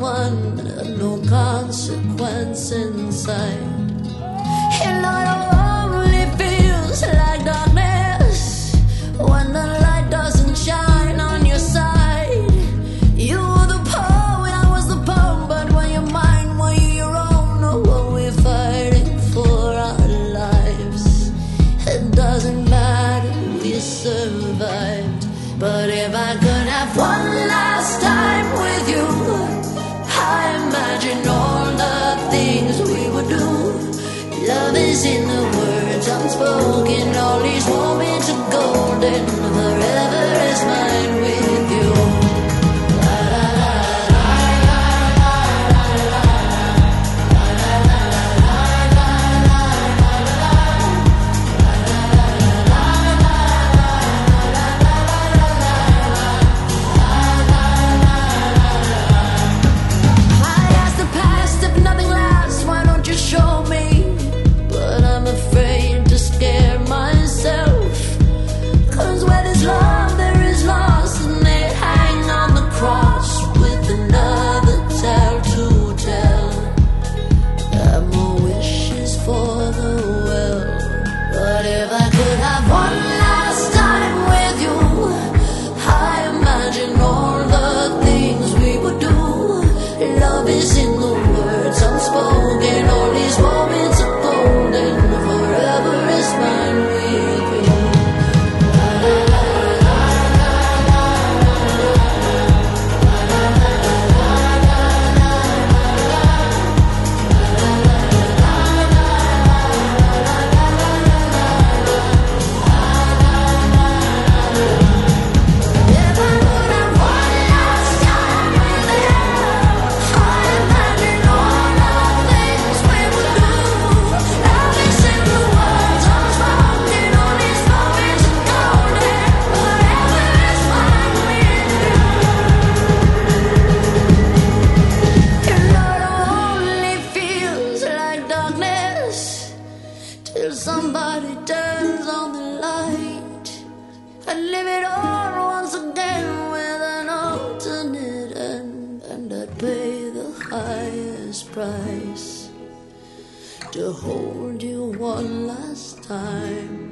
one, no consequence inside. And Lord, it only feels like darkness when the light doesn't shine on your side. You were the poem, I was the poem, but when you're mine, when you're your own, oh, what we're fighting for our lives. It doesn't matter, we survived. But if I could have one last time with you, I imagine all the things we would do. Love is in the words unspoken, all these moments are golden. Forever is mine with you. Show me, but I'm afraid to scare myself. 'Cause where there's love, there is loss, and they hang on the cross with another tale to tell. There are more wishes for the well. But if I could have one last time with you, I imagine all the things we would do. Love is in the words unspoken, all these moments are golden. Forever is mine with you. If I could have one last time with you, I imagine all the things we would do. Love is in the words unspoken, all these moments are golden. Forever is mine with you. And Lord, it only feels like darkness till somebody turns on the light. I'd live it all once again with an alternate end, and I'd pay the highest price to hold you one last time.